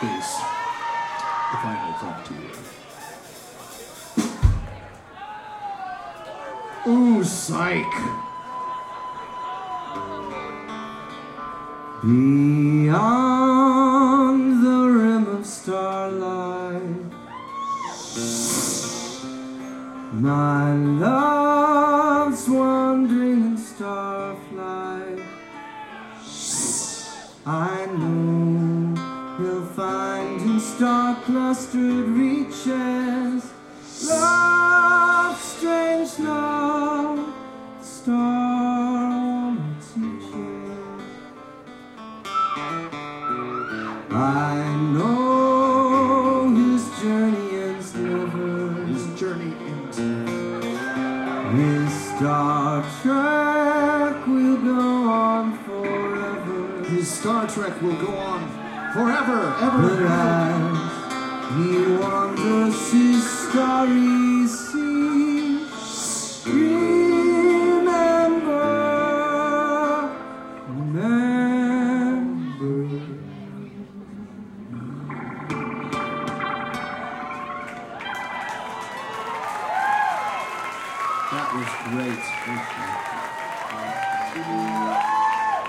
bass, if I had talked to you. Ooh, psych. Beyond the rim of starlight, my love's wandering in starflight. I know he'll find in star-clustered reaches love, strange love, the star teaches. I know his journey ends never. His journey ends never. His Star Trek will go on forever. His Star Trek will go on forever, ever. But as he wanders his starry sea, remember. That was great. Thank you.